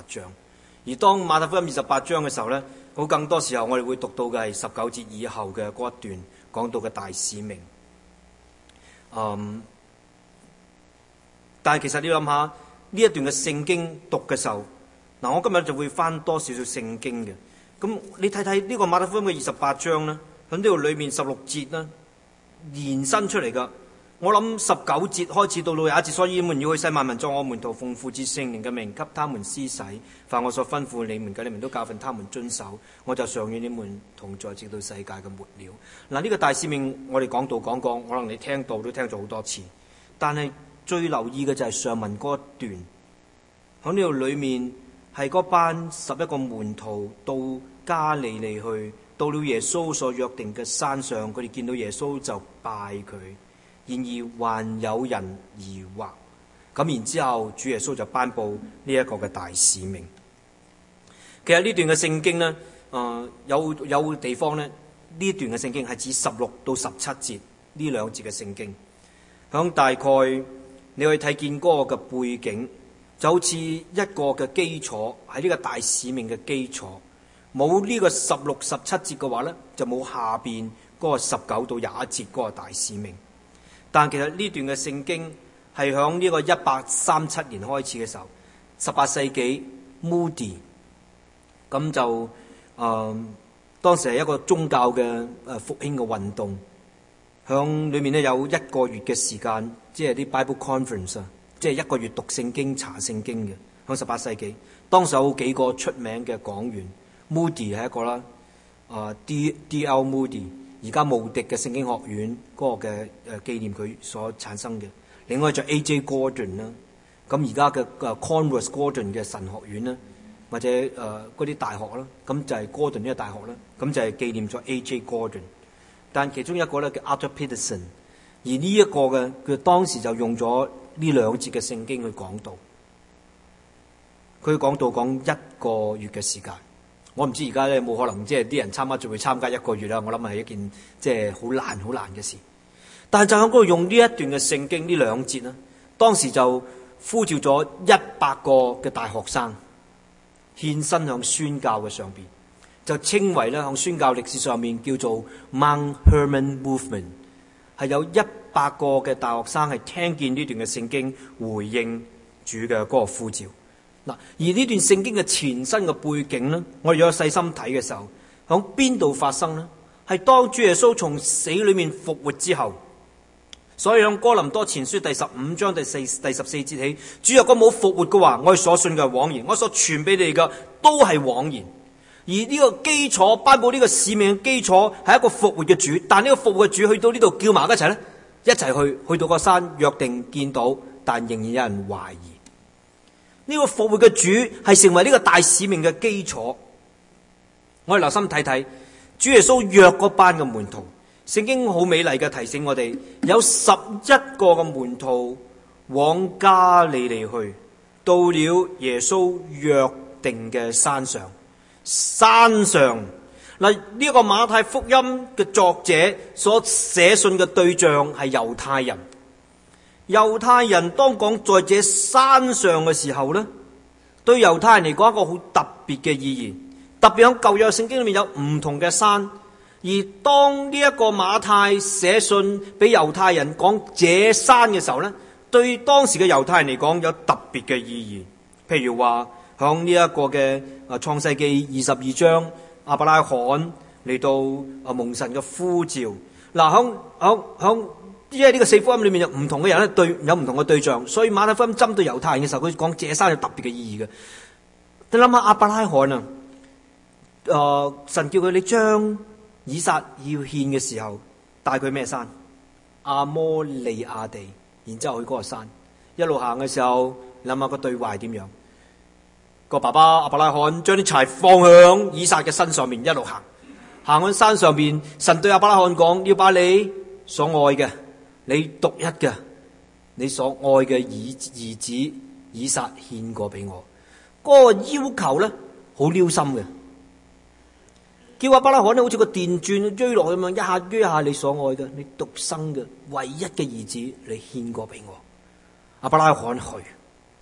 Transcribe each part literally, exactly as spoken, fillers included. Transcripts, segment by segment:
章。而當馬太福音二十八章嘅時候咧，好更多時候我哋會讀到嘅係十九節以後嘅嗰一段講到嘅大使命。嗯，但係其實你諗下呢一段嘅聖經讀嘅時候，嗱，我今日就會翻多少少聖經嘅。咁你睇睇呢個馬太福音嘅二十八章咧，喺呢度裏面十六節啦，延伸出嚟噶。我諗十九節開始到到廿一節，所以你們要去世萬民作我門徒，奉父子聖靈嘅名給他們施洗，凡我所吩咐你們嘅，你們都教訓他們遵守，我就常與你們同在，直到世界嘅末了。嗱，呢個大使命我哋講道講過，可能你聽到都聽咗好多次，但係最留意嘅就係上文嗰一段，喺呢度裏面係嗰班十一個門徒到加利利去，到了耶穌所約定嘅山上，佢哋見到耶穌就拜佢。然而還有人疑惑，咁然之後主耶穌就頒布呢一個嘅大使命。其實呢段嘅聖經呢，誒、呃、有有地方呢，呢段嘅聖經係指十六到十七節呢兩節嘅聖經。響大概你可以睇見嗰個嘅背景，就好似一個嘅基礎，係呢個大使命嘅基礎。冇呢個十六十七節嘅話呢，就冇下邊嗰個十九到廿一節嗰個大使命。但其實呢段嘅聖經係響呢個一八三七年開始嘅時候，十八世紀 Moody 咁就誒、呃、當時係一個宗教嘅誒復興嘅運動，響裏面咧有一個月嘅時間，即係啲 Bible Conference 啊，即係一個月讀聖經查聖經嘅。響十八世紀，當時有幾個出名嘅講員 ，Moody 係一個啦，啊 D D L Moody。而家慕迪嘅聖經學院嗰個嘅誒紀念佢所產生嘅，另外就 A J Gordon 啦，咁而家嘅誒 Converse Gordon 嘅神學院啦，或者誒嗰啲大學啦，咁就係 Gordon 呢個大學啦，咁就係紀念咗 A J Gordon。但其中一個咧叫 Arthur Peterson， 而呢一個嘅佢當時就用咗呢兩節嘅聖經去講道，佢講道講一個月嘅時間。我唔知而家咧冇可能，即係啲人參加就會參加一個月啦。我諗係一件即係好難好難嘅事。但係就喺嗰度用呢一段嘅聖經呢兩節啦，當時就呼召咗一百個嘅大學生獻身向宣教嘅上邊，就稱為咧向宣教歷史上面叫做 Mount Hermon Movement， 係有一百個嘅大學生係聽見呢段嘅聖經回應主嘅嗰個呼召。嗱，而呢段聖經嘅前身嘅背景呢，我哋有細心睇嘅時候，響邊度發生呢？係當主耶穌從死裏面復活之後，所以響哥林多前書第十五章第四第十四節起，主若果冇復活嘅話，我哋所信嘅係枉然，我所傳俾你嘅都係枉然。而呢個基礎頒布呢個使命嘅基礎係一個復活嘅主，但呢個復活嘅主去到呢度叫埋一齊咧，一齊去去到個山約定見到，但仍然有人懷疑。呢個復活嘅主係成為呢個大使命嘅基礎。我哋留心睇睇主耶穌約嗰班嘅門徒，聖經好美麗嘅提醒我哋，有十一個嘅門徒往加利利去，到了耶穌約定嘅山上。山上嗱，呢一個馬太福音嘅作者所寫信嘅對象係猶太人。猶太人當講在這山上嘅時候呢，對猶太人嚟講一個好特別嘅意義。特別喺舊約聖經裏面有唔同嘅山，而當呢一個馬太寫信俾猶太人講這山嘅時候呢，對當時嘅猶太人嚟講有特別嘅意義。譬如話響呢一個嘅啊創世記二十二章，亞伯拉罕嚟到啊蒙神嘅呼召。嗱，響響響。因為呢個四福音裏面有唔同嘅人咧，對有唔同嘅對象，所以馬太福音針對猶太人嘅時候，佢講這山有特別嘅意義嘅。你諗下亞伯拉罕啊，誒、呃，神叫佢你將以撒要獻嘅時候，帶佢咩山？阿摩利亞地，然之後去嗰個山，一路行嘅時候，諗下個對話係點樣？個爸爸亞伯拉罕將啲柴放響以撒嘅身上面，一路行，行喺山上邊，神對亞伯拉罕講：要把你所愛嘅。你獨一嘅，你所愛嘅兒兒子以撒獻過俾我，嗰、那個要求咧好撩心嘅，叫亞伯拉罕咧好似個電鑽追落去咁樣，一下追一下你所愛嘅，你獨生嘅唯一嘅兒子，你獻過俾我。亞伯拉罕去，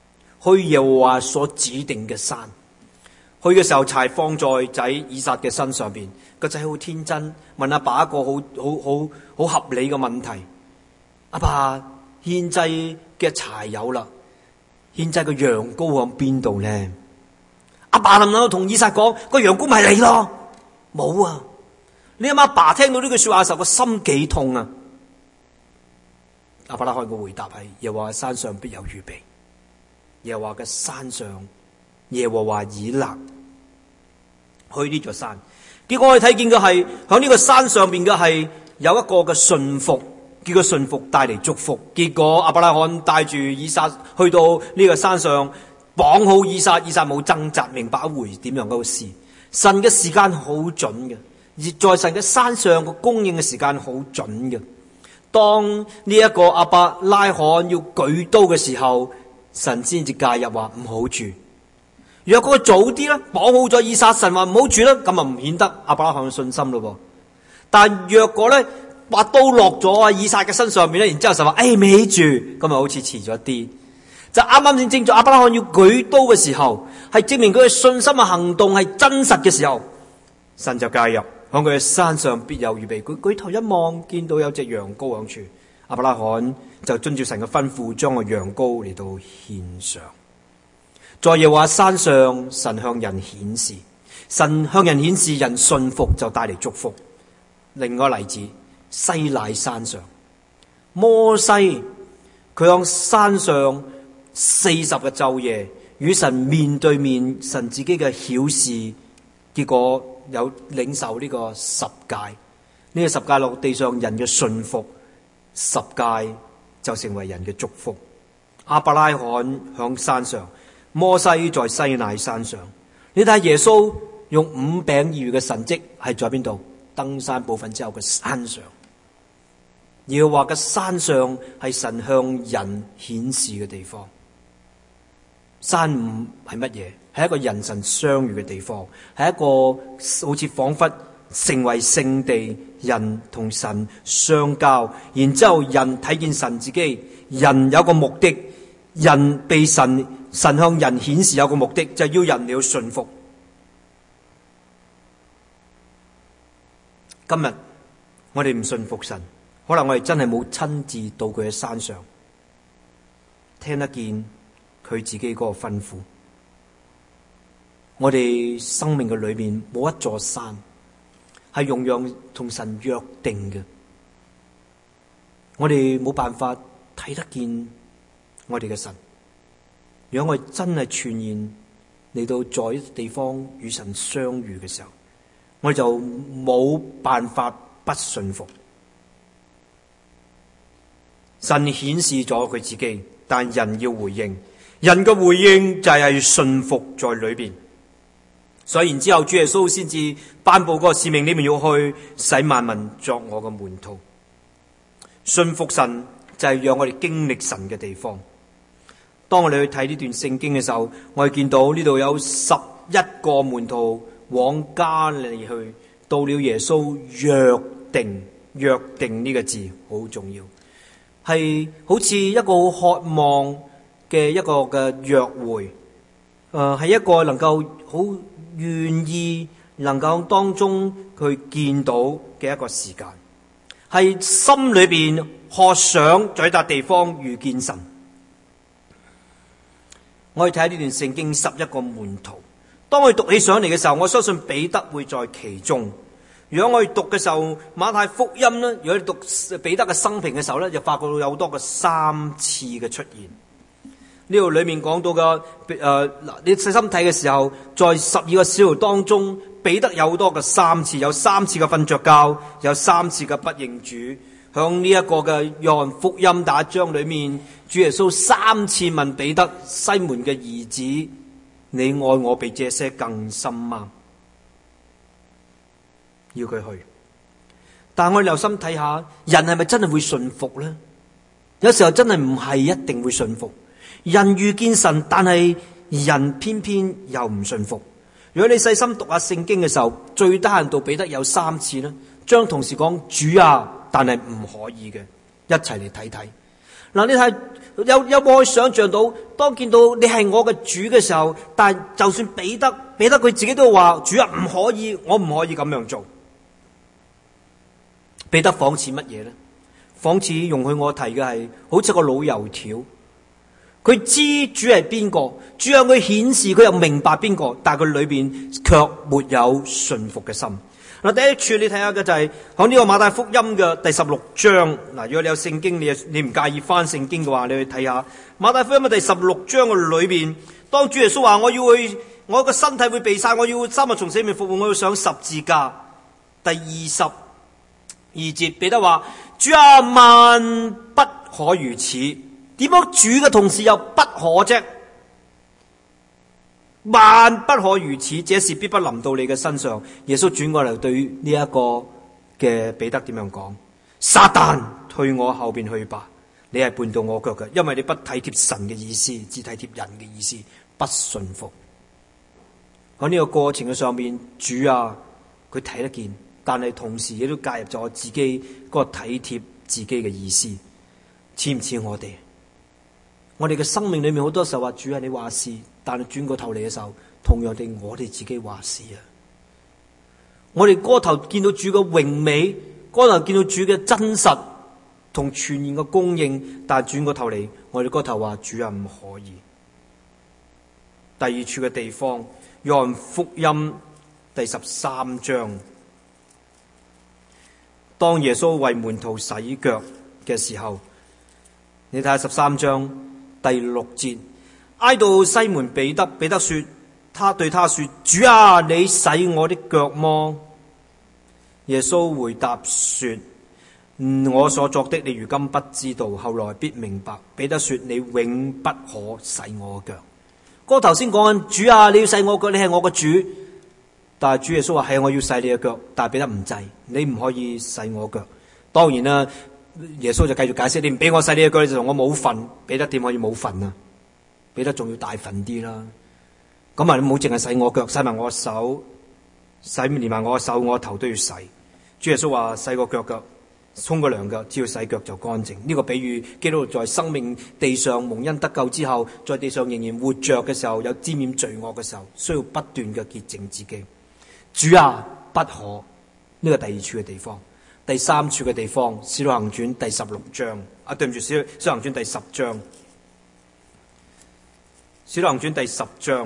去耶和華所指定嘅山。去嘅時候，柴放在仔以撒嘅身上邊，個仔好天真，問阿爸一個好好好好合理嘅問題：阿爸，獻祭嘅柴有啦，獻祭嘅羊羔喺邊度咧？阿爸能唔能夠同以撒講個羊羔咪你咯？冇啊！你阿爸聽到呢句說話嘅時候，個心幾痛啊！亞伯拉罕嘅回答係：耶和華山上必有預備。耶和華嘅山上，耶和華以勒去呢座山。結果我哋睇見嘅係響呢個山上邊嘅係有一個嘅信服，結果信服帶嚟祝福。結果亞伯拉罕帶住以撒去到呢個山上，綁好以撒，以撒冇掙扎，明白一回點樣嗰個事。神嘅時間好準嘅，而在神嘅山上個供應嘅時間好準嘅。當呢一個亞伯拉罕要舉刀嘅時候，神先至介入話唔好住。若果佢早啲咧，綁好咗以撒，神話唔好住啦，咁啊唔顯得亞伯拉罕嘅信心咯。但若果咧把刀落咗啊以撒嘅身上面咧，然之後神話誒咪住，咁啊好似遲咗啲。就啱啱先正在亞伯拉罕要舉刀嘅時候，係證明佢嘅信心嘅行動係真實嘅時候，神就介入，響佢嘅山上必有預備。佢舉頭一望，見到有隻羊羔響處，亞伯拉罕就遵照神嘅吩咐，將個羊羔嚟到獻上。在耶和華山上，神向人顯示，神向人顯示，人信服就帶嚟祝福。另外一個例子，西乃山上，摩西佢向山上四十個晝夜與神面對面，神自己嘅曉示，結果有領受呢個十誡。呢、這個十誡落地上，人嘅信服，十誡就成為人嘅祝福。亞伯拉罕向山上，摩西在西乃山上。你睇下耶穌用五餅二魚嘅神蹟係在邊度？登山部分之後嘅山上。耶和華嘅山上係神向人顯示嘅地方。山五係乜嘢？係一個人神相遇嘅地方，係一個好似仿佛成為聖地，人同神相交，然之後人睇見神自己，人有個目的，人被神神向人顯示有個目的，就係要人要信服。今日我哋唔信服神，可能我哋真係冇親自到佢嘅山上，聽得見佢自己嗰個吩咐。我哋生命嘅裏面冇一座山係容讓同神約定嘅，我哋冇辦法睇得見我哋嘅神。如果我哋真係全然嚟到在地方與神相遇嘅時候，我哋就冇辦法不信服。神顯示咗佢自己，但人要回應，人嘅回應就係信服在裏邊。所以然之後，主耶穌先至頒布嗰個使命，你們要去使萬民作我嘅門徒。信服神就係讓我哋經歷神嘅地方。當我哋去睇呢段聖經嘅時候，我哋見到呢度有十一個門徒往加利去，到了耶穌約定，約定呢個字好重要，係好似一個好渴望嘅一個嘅約會，誒、呃、係一個能夠好願意能夠當中去見到嘅一個時間，係心裏邊渴想在笪地方遇見神。我哋睇呢段聖經，十一個門徒，當我哋讀起上嚟嘅時候，我相信彼得會在其中。如果我哋讀嘅時候，馬太福音咧，如果你讀彼得嘅生平嘅時候咧，就發覺到有多個三次嘅出現。呢度裏面講到嘅誒，嗱、呃，你細心睇嘅時候，在十二個使徒當中，彼得有多個三次，有三次嘅瞓着覺，有三次嘅不認主。響呢一個嘅約翰福音第一章裏面，主耶穌三次問彼得：西門嘅兒子，你愛我比這些更深嗎？要佢去。但係我哋留心睇下，人係咪真係會信服呢？有時候真係唔係一定會信服。人遇見神，但係人偏偏又唔信服。如果你細心讀下聖經嘅時候，最低限度彼得有三次呢，將同時講主啊，但係唔可以嘅，一齊嚟睇睇。 嗱，你睇有有冇可以想象到，當見到你係我嘅主嘅時候，但係就算彼得彼得佢自己都話：主啊，唔可以，我唔可以咁樣做。彼得仿似乜嘢呢？仿似容許我提嘅係，好似個老油條，佢知主係邊個，主向佢顯示，佢又明白邊個，但係佢裏邊卻沒有順服嘅心。嗱，第一處你睇下嘅就係喺呢個馬太福音嘅第十六章。嗱，如果你有聖經，你你唔介意翻聖經嘅話，你去睇下馬太福音嘅第十六章嘅裏邊，當主耶穌話：我要去，我個身體會被殺，我要三日從死裏復活，我要上十字架。第二十二節，彼得話：主啊，萬不可如此。點樣主嘅同時又不可啫？萬不可如此，這事必不臨到你嘅身上。耶穌轉過嚟對呢一個嘅彼得點樣講？撒旦，退我後邊去吧！你係絆到我腳嘅，因為你不體貼神嘅意思，只體貼人嘅意思，不順服。喺呢個過程嘅上面，主啊，佢睇得見，但係同時亦都介入咗我自己嗰個體貼自己嘅意思，似唔似我哋？我哋嘅生命裏面好多時候話：主啊，你話事。但係轉過頭嚟嘅時候，同樣地，我哋自己話事啊！我哋嗰頭見到主嘅榮美，嗰頭見到主嘅真實同全然嘅供應，但係轉過頭嚟，我哋嗰頭話：主啊，唔可以。第二處嘅地方，約翰福音第十三章，當耶穌為門徒洗腳嘅時候，你睇下十三章第六節。挨到西門彼得，彼得說：他對他說，主啊，你洗我的腳麼？耶穌回答說：嗯，我所作的你如今不知道，後來必明白。彼得說：你永不可洗我腳。嗰個頭先講緊，主啊，你要洗我腳，你係我個主。但係主耶穌話：係，我要洗你嘅腳。但係彼得唔制，你唔可以洗我腳。當然啦，耶穌就繼續解釋：你唔俾我洗你嘅腳，你就同我冇份。彼得點可以冇份啊？彼得仲要大份啲啦，咁啊，你唔好淨係洗我腳，洗埋我手，洗連埋我手，我頭都要洗。主耶穌話：洗個腳腳，沖個涼腳，只要洗腳就乾淨。呢、這個比喻，基督徒在生命地上蒙恩得救之後，在地上仍然活着嘅時候，有沾染罪惡嘅時候，需要不斷嘅潔淨自己。主啊，不可。呢、這個第二處嘅地方，第三處嘅地方，使徒行傳第十六章啊，對唔住，使徒行傳第十章。《使徒行傳》第十章，《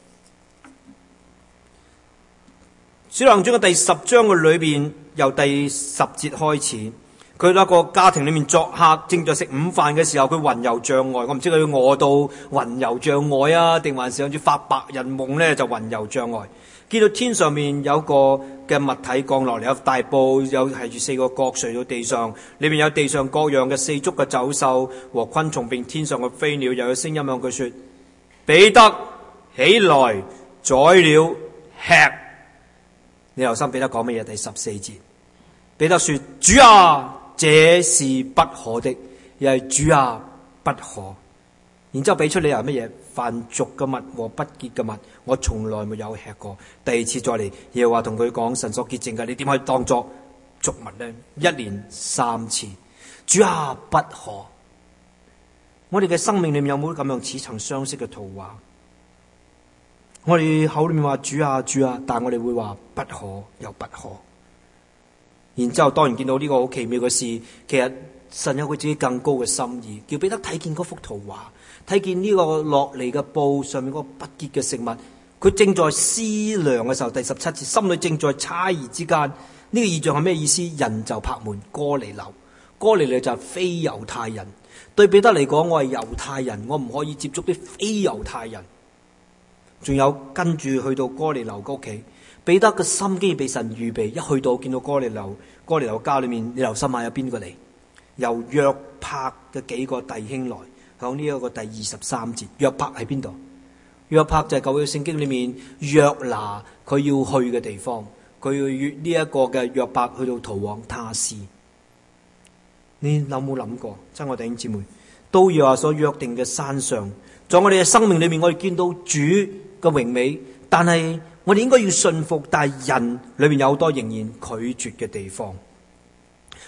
使徒行傳》嘅第十章嘅裏邊，由第十節開始，佢喺一個家庭裏面作客，正在食午飯嘅時候，佢魂遊象外。我唔知佢餓到魂遊象外啊，定還是好似發白日夢咧，就魂遊象外。見到天上面有個嘅物體降落嚟，有大布，有係住四個角垂到地上，裏面有地上各樣嘅四足嘅走獸和昆蟲，並天上嘅飛鳥，又有聲音向佢說：彼得，起來，宰了吃。你留心彼得講乜嘢？第十四節，彼得說：主啊，這是不可的，又係主啊，不可。然之後俾出理由乜嘢？凡俗嘅物和不潔嘅物，我從來沒有吃過。第二次再嚟，耶和華同佢講：神所潔淨嘅，你點可以當作俗物呢？一連三次，主啊，不可。我哋嘅生命裏面有冇咁樣似曾相識嘅圖畫？我哋口裏面話主啊主啊，但我哋會話不可又不可。然之後當然見到呢個好奇妙嘅事，其實神有佢自己更高嘅心意，叫彼得睇見嗰幅圖畫，睇見呢個落嚟嘅布上面嗰個不潔嘅食物，佢正在思量嘅時候，第十七節，心裏正在猜疑之間，呢、這個異象係咩意思？人就拍門，哥尼流，哥尼流就係非猶太人。對彼得嚟講，我係猶太人，我唔可以接觸啲非猶太人。仲有跟住去到哥尼流嘅屋企，彼得嘅心機被神預備，一去到見到哥尼流，哥尼流家裏面，你留心下有邊個嚟？由約帕嘅幾個弟兄來，響呢一個第二十三節。約帕喺邊度？約帕就係舊約聖經裏面約拿佢要去嘅地方，佢要約呢一個嘅約帕去到逃往他施。你有冇諗過，親愛弟兄姊妹，都要話所約定嘅山上，在我哋嘅生命裏面，我哋見到主嘅榮美，但係我哋應該要信服，但係人裏面有好多仍然拒絕嘅地方。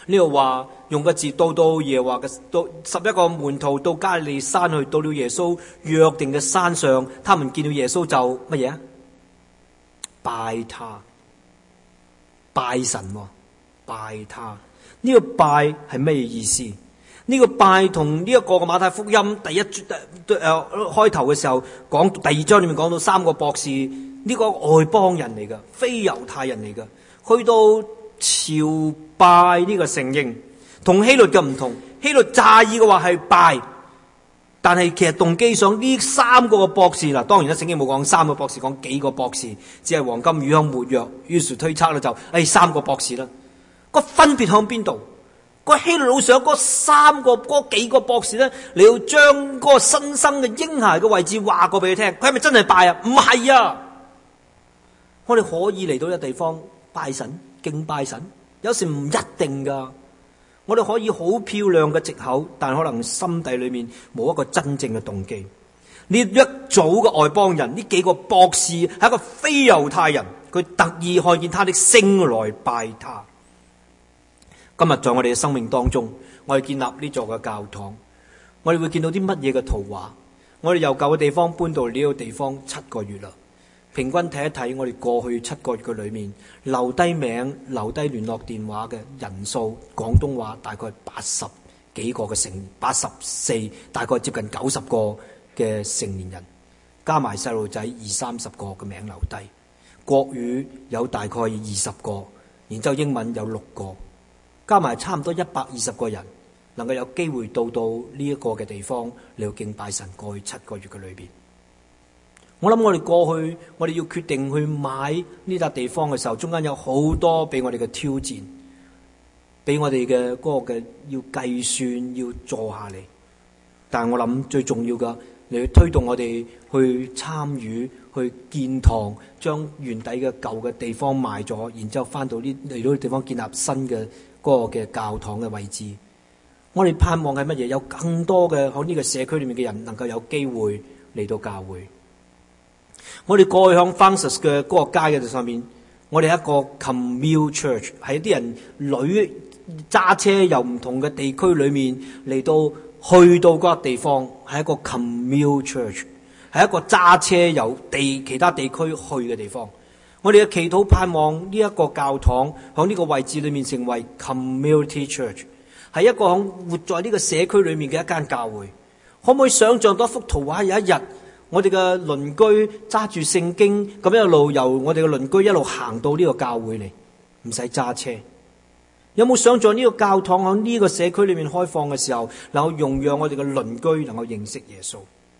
呢度話用個字，到到耶和華嘅到十一個門徒到加利利山去，到了耶穌約定嘅山上，他們見到耶穌就乜嘢啊？拜他，拜神、哦，拜他。呢、這個拜係咩意思？呢、這個拜同呢一個嘅馬太福音第一誒誒、呃、開頭嘅時候講第二章裏面講到三個博士，呢、這個外邦人嚟噶，非猶太人嚟噶，去到朝拜呢個承認，同希律嘅唔同。希律詐意嘅話係拜，但係其實動機上呢三個嘅博士嗱，當然啦，聖經冇講三個博士，講幾個博士，只係黃金、乳香、沒藥，於是推測咧就誒、哎、三個博士啦。個分別向邊度？個希律路上嗰三個嗰幾個博士咧，你要將嗰個新生嘅嬰孩嘅位置話過俾佢聽，佢係咪真係拜啊？唔係啊！我哋可以嚟到呢個地方拜神、敬拜神，有時唔一定噶。我哋可以好漂亮嘅藉口，但可能心底裏面冇一個真正嘅動機。呢一組嘅外邦人，呢幾個博士係一個非猶太人，佢特意看見他的星來拜他。今日在我哋嘅生命當中，我哋建立呢座嘅教堂，我哋會見到啲乜嘢嘅圖畫？我哋由舊嘅地方搬到呢個地方七個月啦，平均睇一睇我哋過去七個月嘅裏面留低名、留低聯絡電話嘅人數，廣東話大概八十幾個嘅成，八十四大概接近九十個嘅成年人，加埋細路仔二三十個嘅名留低，國語有大概二十個，然之後英文有六個。加埋差唔多一百二十個人，能夠有機會到到呢一個嘅地方嚟敬拜神。過去七個月嘅裏邊，我諗我哋過去，我哋要決定去買呢笪地方嘅時候，中間有好多俾我哋嘅挑戰，俾我哋嘅嗰個嘅要計算，要坐下嚟。但係我諗最重要嘅，嚟去推動我哋去參與、去建堂，將原底嘅舊嘅地方賣咗，然之後翻到呢嚟到呢地方建立新嘅嗰個嘅教堂嘅位置。我哋盼望係乜嘢？有更多嘅喺呢個社區裏面嘅人能夠有機會嚟到教會。我哋過去響 Francis 嘅嗰個街嘅上面，我哋係一個 commute church， 係啲人旅揸車由唔同嘅地區裏面嚟到去到嗰個地方，係一個 commute church， 係一個揸車由地其他地區去嘅地方。我哋嘅祈禱盼望呢一個教堂喺呢個位置裏面成為 community church， 係一個響活在呢個社區裏面嘅一間教會。可唔可以想象到一幅圖畫？有一日我哋嘅鄰居揸住聖經咁一路由我哋嘅鄰居一路行到呢個教會嚟，唔使揸車。有冇想象呢個教堂喺呢個社區裏面開放嘅時候，能夠容讓我哋嘅鄰居能夠認識耶穌？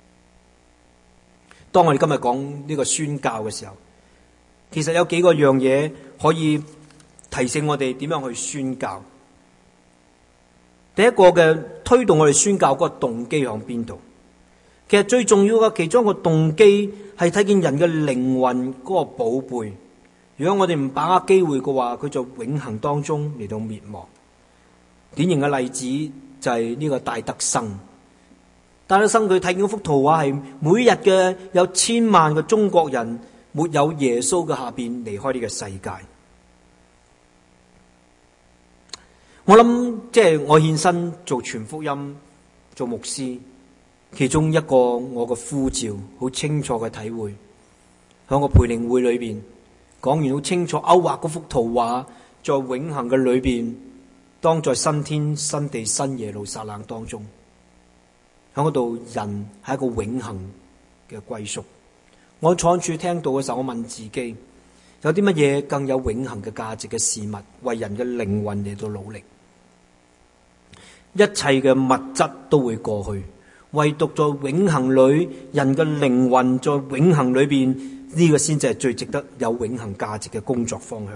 當我哋今日講呢個宣教嘅時候，其實有幾個樣嘢可以提醒我哋點樣去宣教。第一個嘅推動我哋宣教嗰個動機喺邊度？其實最重要嘅其中一個動機係睇見人嘅靈魂嗰個寶貝。如果我哋唔把握機會嘅話，佢就永恆當中嚟到滅亡。典型嘅例子就係呢個戴德生。戴德生佢睇見嗰幅圖畫係每日嘅有千萬個中國人沒有耶穌嘅下邊離開呢個世界。我諗即係我獻身做傳福音、做牧師，其中一個我嘅呼召，好清楚嘅體會，喺我培靈會裏邊講完好清楚，勾畫嗰幅圖畫，在永恆嘅裏邊，當在新天新地新耶路撒冷當中，喺嗰度人係一個永恆嘅歸宿。我坐住聽到嘅時候，我問自己，有啲乜嘢更有永恆嘅價值嘅事物，為人嘅靈魂嚟到努力？一切嘅物質都會過去，唯獨在永恆裏，人嘅靈魂在永恆裏邊，呢個先至係最值得有永恆價值嘅工作方向。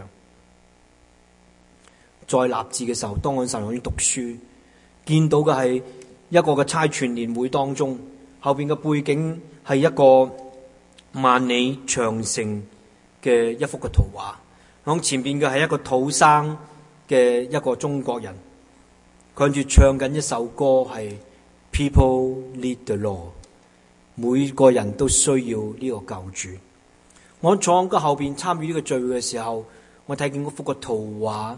在立志嘅時候，當我喺神學院讀書，見到嘅係一個嘅差傳年會當中，後邊嘅背景係一個萬里長城嘅一幅嘅圖畫，響前邊嘅係一個土生嘅一個中國人，佢住唱緊一首歌，係 People need the Lord， 每個人都需要呢個救主。我坐喺個後邊參與呢個聚會嘅時候，我睇見嗰幅個圖畫，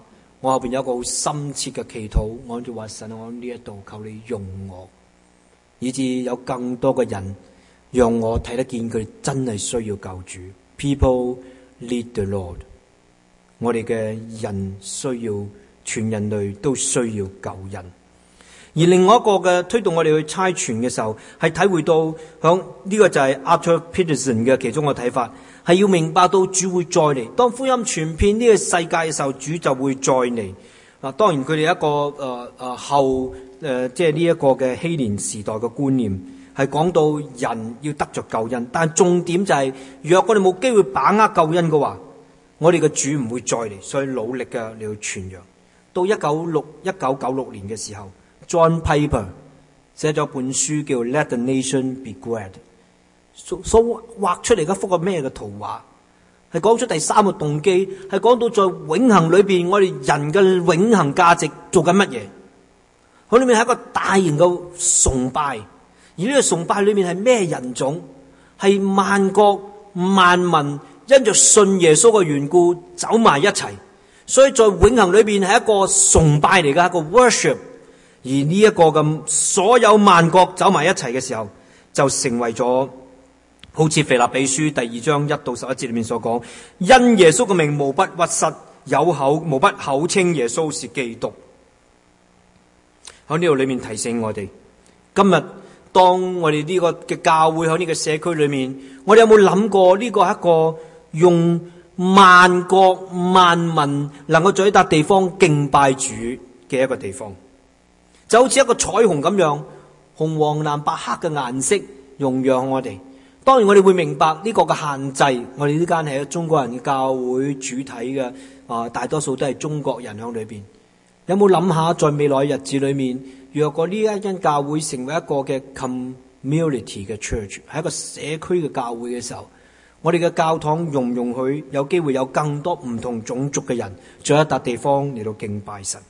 我後邊有一個好深切嘅祈禱，我就話神，我呢一度求你用我，以致有更多嘅人讓我睇得見佢哋真係需要救主。People need the Lord。我哋嘅人需要，全人類都需要救人。而另外一個嘅推動我哋去差傳嘅時候，係體會到響呢個就係 Arthur Peterson 嘅其中嘅睇法，係要明白到主會再嚟。當福音傳遍呢個世界嘅時候，主就會再嚟。嗱，當然佢哋一個誒誒、呃、後誒即係呢一個嘅禧年時代嘅觀念，係講到人要得着救恩，但重點就係、是、若我哋冇機會把握救恩嘅話，我哋嘅主唔會再嚟，所以努力嘅你要傳揚。到一九六一九九六年嘅時候，John Piper 寫咗本書叫 Let the Nation Be Glad， 所所畫出嚟一幅個咩嘅圖畫，係講出第三個動機，係講到在永恆裏邊，我哋人嘅永恆價值做緊乜嘢？佢裏面係一個大型嘅崇拜，而呢個崇拜裏面係咩人種？係萬國萬民因着信耶穌嘅緣故走埋一齊，所以在永恆裏邊係一個崇拜嚟嘅，一個 worship。而呢一個咁所有萬國走埋一齊嘅時候，就成為咗好似腓立比書第二章一到十一節裏面所講，因耶穌嘅名無不屈膝，有口無不口稱耶穌是基督。喺呢度裏面提醒我哋，今日當我哋呢個嘅教會喺呢個社區裏面，我哋有冇諗過呢個係一個用萬國萬民能夠在一笪地方敬拜主嘅一個地方？就好似一個彩虹咁樣，紅黃藍白黑嘅顏色容讓我哋。當然我哋會明白呢個嘅限制，我哋呢間係中國人嘅教會主體嘅，啊、呃，大多數都係中國人喺裏邊。有冇諗下，在未來日子裏面，若果呢一間教會成為一個嘅 community 嘅 church， 係一個社區嘅教會嘅時候，我哋嘅教堂容唔容許有機會有更多唔同種族嘅人在一笪地方嚟到敬拜神？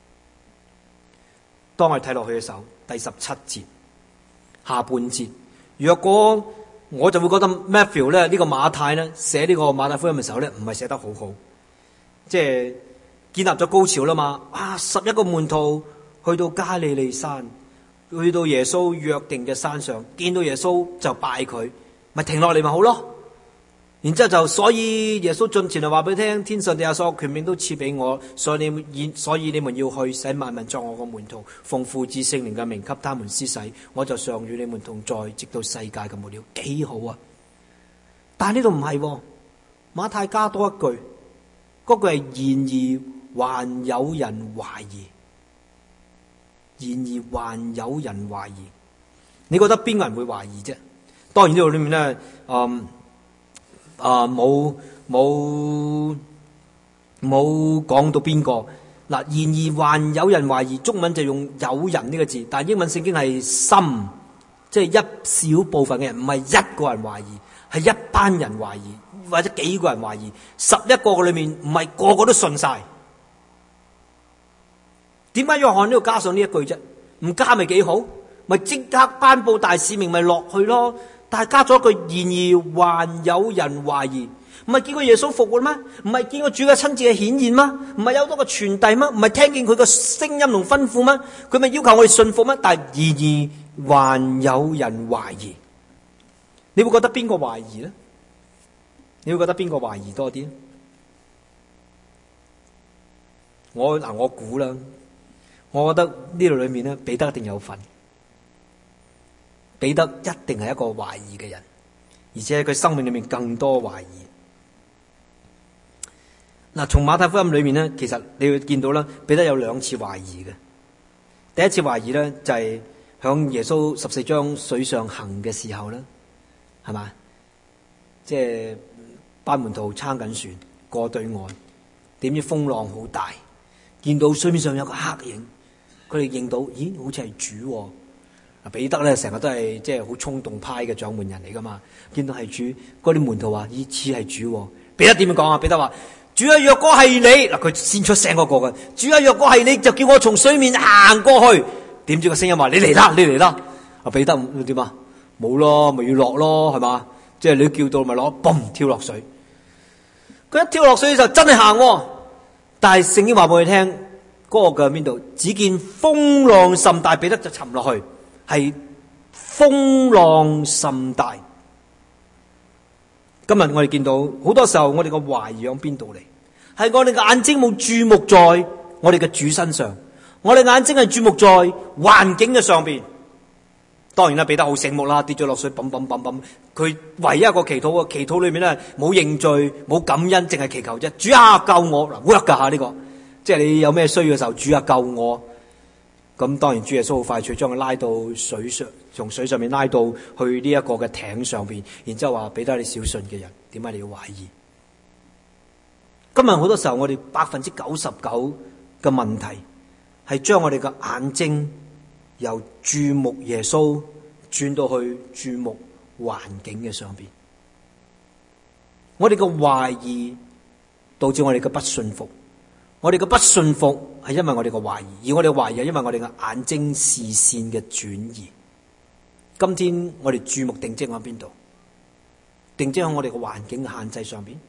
當我哋睇落去嘅時候，第十七節下半節，若果我就會覺得 Matthew 咧，呢個馬太咧寫呢個馬太福音嘅時候咧，唔係寫得好好，即係建立咗高潮啦嘛。啊，十一個門徒去到加利利山，去到耶穌約定嘅山上，見到耶穌就拜佢，咪停落嚟咪好咯。然之後就所以耶穌進前就話俾佢聽，天上地下所有權柄都賜俾我，所以你所以你們要去使萬民作我個門徒，奉父子聖靈嘅名給他們施洗，我就常與你們同在，直到世界嘅末了。幾好啊！但係呢度唔係，馬太加多一句，嗰句係然而還有人懷疑，然而還有人懷疑。你覺得邊個人會懷疑啫？當然呢度裏面咧，嗯。啊，冇冇冇講到邊個嗱？然而還有人懷疑，中文就用有人呢個字，但係英文聖經係 some， 即係一小部分嘅人，唔係一個人懷疑，係一班人懷疑，或者幾個人懷疑，十一個嘅裏面唔係個個都信晒。點解約翰呢度加上呢一句啫？唔加咪幾好？咪即刻頒布大使命咪落去咯？但係加咗一句，然而還有人懷疑，唔係見過耶穌復活咩？唔係見過主嘅親自嘅顯現咩？唔係有多個傳遞咩？唔係聽見佢嘅聲音同吩咐咩？佢咪要求我哋信服咩？但係然而還有人懷疑，你會覺得邊個懷疑咧？你會覺得邊個懷疑多啲？我嗱我估啦，我覺得呢度裏面咧，彼得一定有份。彼得一定係一個懷疑嘅人，而且佢生命裏面更多懷疑。嗱，從馬太福音裏面咧，其實你會見到啦，彼得有兩次懷疑嘅。第一次懷疑咧，就係響耶穌十四章水上行嘅時候咧，係嘛？即係班門徒撐緊船過對岸，點知風浪好大，見到水面上有個黑影，佢哋認到，咦，好似係主喎。彼得咧成日都係即係好衝動派嘅掌門人嚟噶嘛，見到係主，嗰啲門徒話：咦，似係主喎。彼得點樣講啊？彼得話：主啊，若果係你，嗱，佢先出聲嗰個嘅，主啊，若果係你，就叫我從水面行過去。點知個聲音話：你嚟啦，你嚟啦。啊，彼得點啊？冇咯，咪要落咯，係嘛？即係你叫到咪攞，嘣跳落水。佢一跳落水就真係行喎。 但係聖經話俾我哋聽，嗰個嘅邊度？只見風浪甚大，彼得就沉落去，係風浪甚大。今日我哋見到好多時候，我哋嘅懷疑喺邊度嚟？係我哋嘅眼睛冇注目在我哋嘅主身上，我哋眼睛係注目在環境嘅上邊。當然啦，彼得好醒目啦，跌咗落水，砰砰砰砰。佢唯一一個祈禱，祈禱裏面咧冇認罪，冇感恩，淨係祈求啫。主啊，救我嗱 work 噶吓呢個，即係你有咩需要嘅時候，主啊救我。咁當然主耶穌好快脆將佢拉到水上，從水上面拉到去呢一個嘅艇上邊，然之後話彼得，你小信嘅人，點解你要懷疑？今日好多時候我哋百分之九十九嘅問題係將我哋嘅眼睛由注目耶穌轉到去注目環境嘅上邊。我哋嘅懷疑導致我哋嘅不信服，我哋嘅不信服係因為我哋嘅懷疑，而我哋嘅懷疑係因為我哋嘅眼睛視線嘅轉移。今天我哋注目定睛喺邊度？定睛喺我哋嘅環境嘅限制上邊。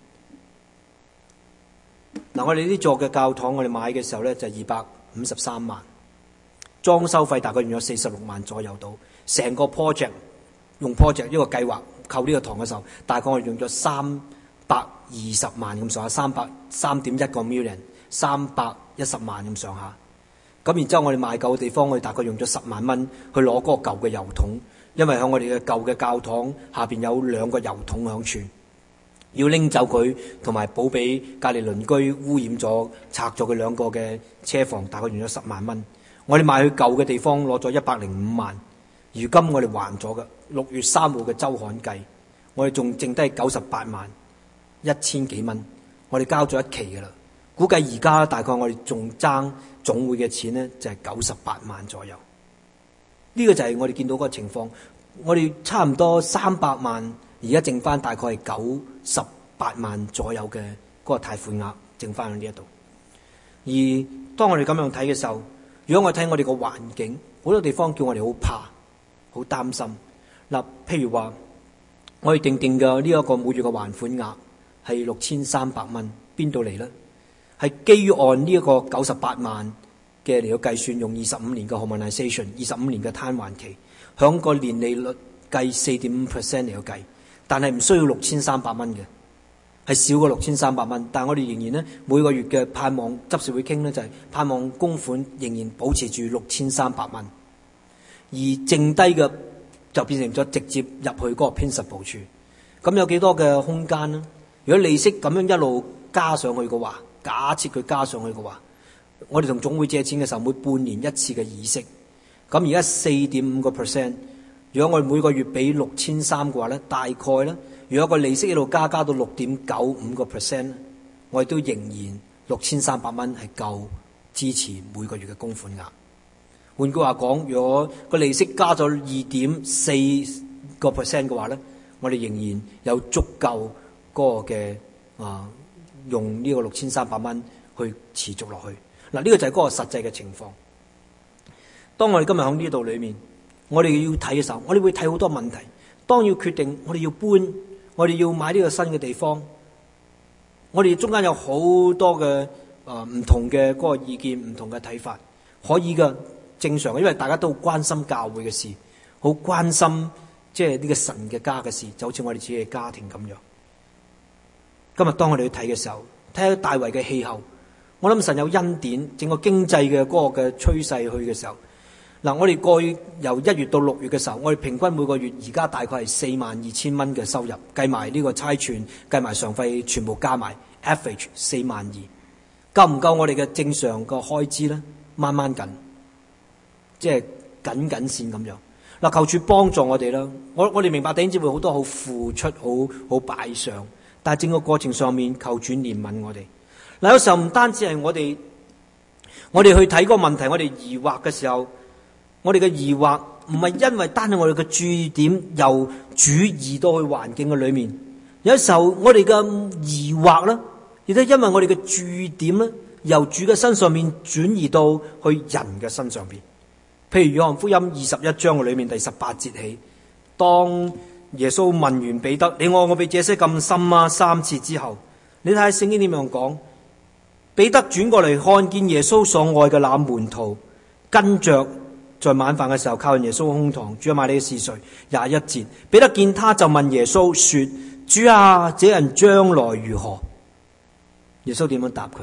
嗱，我哋呢座嘅教堂，我哋買嘅時候咧就二百五十三萬，裝修費大概用咗四十六萬左右到。成個 project 用 project 呢個計劃購呢個堂嘅時候，大概我哋用咗三百二十萬咁上下，三百三點一個 million， 三百一十萬咁上下。咁然之後我哋賣舊嘅地方，我哋大概用咗十萬蚊去攞嗰個舊嘅油桶，因為喺我哋嘅舊嘅教堂下邊有兩個油桶響處。要拎走佢，同埋補俾隔離鄰居污染咗、拆咗佢兩個嘅車房，大概用咗十萬蚊。我哋賣去舊嘅地方攞咗一百零五萬，如今我哋還咗嘅六月三號嘅週刊計，我哋仲剩低九十八萬一千幾蚊，我哋交咗一期嘅啦。估計而家大概我哋仲爭總會嘅錢呢，就係九十八萬左右。呢、這個就係我哋見到嗰個情況，我哋差唔多三百萬。而家剩翻大概係九十八萬左右嘅嗰個貸款額，剩翻喺呢一度。而當我哋咁樣睇嘅時候，如果我睇我哋個環境，好多地方叫我哋好怕、好擔心。嗱，譬如話，我哋定定嘅呢一個每月嘅還款額係六千三百蚊，邊度嚟呢？係基於按呢一個九十八萬嘅嚟到計算，用二十五年嘅 harmonization， 二十五年嘅攤還期，響個年利率計四點五 percent 嚟到計。但係唔需要六千三百蚊嘅，係少過六千三百蚊。但係我哋仍然咧每個月嘅盼望執事會傾咧，就係盼望供款仍然保持住六千三百蚊，而剩低嘅就變成咗直接入去嗰個 principal 處。咁有幾多嘅空間呢？如果利息咁樣一路加上去嘅話，假設佢加上去嘅話，我哋同總會借錢嘅時候，每半年一次嘅議息，咁而家四點五個 percent。如果我哋每個月俾六千三嘅話咧，大概咧，如果個利息一路加加到六點九五個 percent，我哋都仍然六千三百蚊係夠支持每個月嘅供款額。換句話講，如果個利息加咗二點四個 percent 嘅話咧，我哋仍然有足夠嗰個嘅啊，用呢個六千三百蚊去持續落去。嗱，呢個就係嗰個實際嘅情況。當我哋今日喺呢度裏面，我哋要睇嘅時候，我哋會睇好多問題。當要決定我哋要搬，我哋要買呢個新嘅地方，我哋中間有好多嘅啊唔同嘅嗰個意見、唔同嘅睇法，可以嘅正常嘅，因為大家都好關心教會嘅事，好關心即係呢個神嘅家嘅事，就好似我哋自己嘅家庭咁樣。今日當我哋去睇嘅時候，睇下大圍嘅氣候，我諗神有恩典，整個經濟嘅嗰個嘅趨勢去嘅時候。嗱，我哋過去由一月到六月嘅時候，我哋平均每個月而家大概係四萬二千蚊嘅收入，計埋呢個差傳，計埋常費，全部加埋 average 四萬二，夠唔夠我哋嘅正常個開支咧？掹掹緊，即係緊緊線咁樣。嗱，求主幫助我哋啦。我我哋明白弟兄姊妹好多好付出，好好擺上，但係整個過程上面，求主憐憫我哋。嗱，有時候唔單止係我哋，我哋去睇個問題，我哋疑惑嘅時候。我哋嘅疑惑唔係因為單係我哋嘅注點由主移到去環境嘅裏面，有時候我哋嘅疑惑咧，亦都因為我哋嘅注點咧由主嘅身上面轉移到去人嘅身上邊。譬如約翰福音二十一章嘅裏面第十八節起，當耶穌問完彼得，你愛我比這些更深嗎？三次之後，你睇下聖經點樣講？ 彼得轉過嚟看見耶穌所愛嘅那門徒跟着在晚飯嘅時候靠近耶穌嘅胸膛。主啊，賣你嘅是誰？廿一節，彼得見他就問耶穌說：主啊，這人將來如何？耶穌點樣答佢？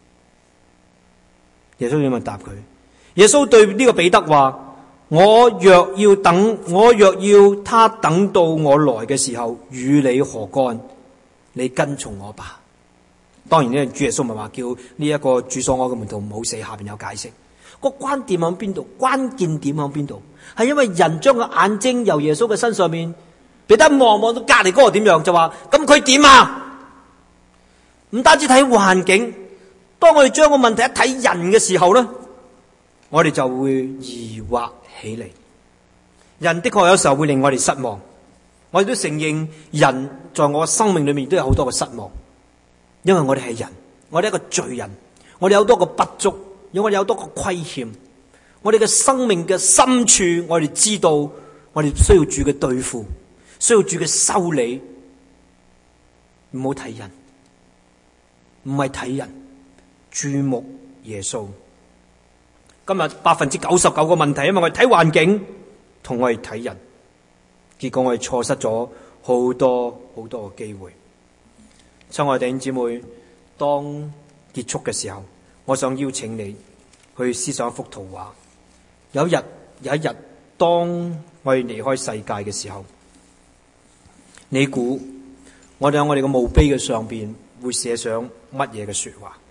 耶穌點樣答佢？耶穌對呢個彼得話：我若要等，我若要他等到我來嘅時候，與你何干？你跟從我吧。當然呢，主耶穌咪話叫呢一個主所愛嘅門徒唔好死，下邊有解釋。個關鍵喺邊度？關鍵點喺邊度？係因為人將個眼睛由耶穌嘅身上面，彼得望望到隔籬嗰個點樣，就話咁佢點啊？唔單止睇環境，當我哋將個問題一睇人嘅時候咧，我哋就會疑惑起嚟。人的確有時候會令我哋失望，我哋都承認人在我生命裏面都有好多嘅失望，因為我哋係人，我哋係一個罪人，我哋有好多個不足，因為我哋有好多個虧欠，我哋嘅生命嘅深處，我哋知道我哋需要主嘅對付，需要主嘅修理。唔好睇人，唔係睇人，注目耶穌。今日百分之九十九個問題，因為我哋睇環境同我哋睇人，結果我哋錯失咗好多好多嘅機會。親愛的弟兄姊妹，當結束嘅時候，我想邀請你去思想一幅圖畫。有一日，有一日，當我哋離開世界嘅時候，你估我哋喺我哋嘅墓碑嘅上邊會寫上乜嘢嘅說話？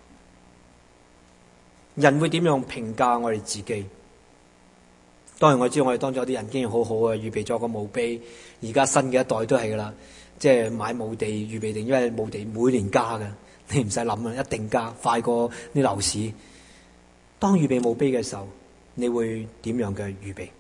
人會點樣評價我哋自己？當然我知道我哋當中有啲人經驗好好啊，預備咗個墓碑。而家新嘅一代都係噶啦，即係買墓地預備定，因為墓地每年加嘅，你唔使諗啦，一定加，快過啲樓市。當預備墓碑嘅時候，你會點樣嘅預備？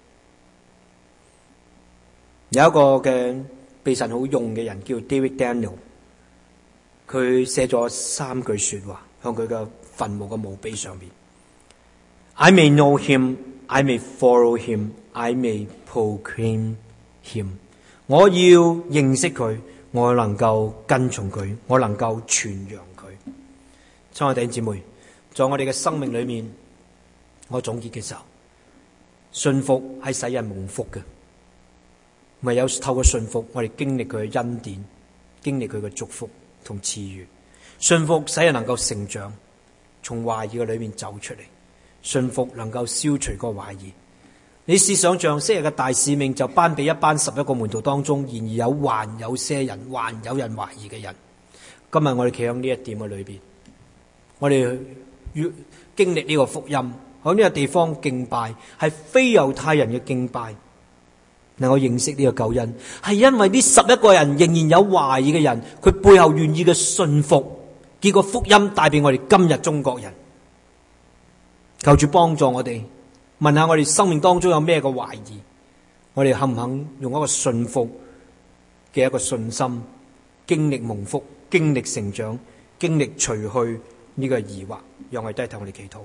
有一個嘅被神好用嘅人叫 David Daniel， 佢寫咗三句說話向佢嘅墳墓嘅墓碑上邊。I may know him, I may follow him, I may proclaim him。 我要認識佢，我能夠跟從佢，我能夠傳揚佢。親愛的弟兄姊妹，在我哋嘅生命裏面，我總結嘅時候，信服係使人蒙福嘅，唯有透過信服，我哋經歷佢嘅恩典，經歷佢嘅祝福同賜予。信服使人能夠成長，從懷疑嘅裏面走出嚟。信服能夠消除個懷疑。你試想像昔日嘅大使命就頒俾一班十一個門徒當中，然而有還有些人，還有人懷疑嘅人。今日我哋企喺呢一點嘅裏邊，我哋要經歷呢個福音，喺呢個地方敬拜係非猶太人嘅敬拜，能夠認識呢個救恩，係因為呢十一個人仍然有懷疑嘅人，佢背後願意嘅信服，結果福音帶俾我哋今日中國人。求主幫助我哋，問下我哋生命當中有咩嘅懷疑，我哋肯唔肯用一個信服嘅一個信心，經歷蒙福，經歷成長，經歷除去呢個疑惑。讓我哋低頭，我哋祈禱。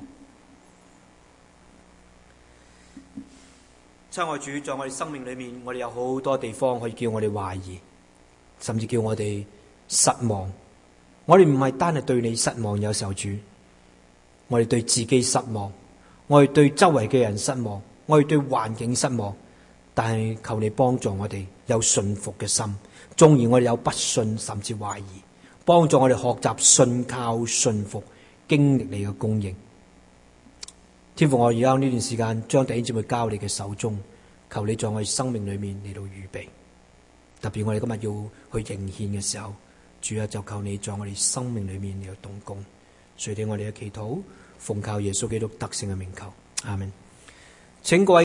親愛主，在我哋生命裏面，我哋有好多地方可以叫我哋懷疑，甚至叫我哋失望。我哋唔係單係對你失望，有時候主，我哋對自己失望，我哋對周圍嘅人失望，我哋對環境失望。但係求你幫助我哋有信服嘅心，縱然我哋有不信甚至懷疑，幫助我哋學習信靠信服，經歷你嘅供應。天父，我而家呢段時間將弟兄姊妹交你嘅手中，求你在我哋生命裏面嚟到預備。特別我哋今日要去迎獻嘅時候，主啊，就求你在我哋生命裏面嚟到動工。垂聽我哋嘅祈禱，奉靠耶穌基督得勝嘅名求，阿們。請各位。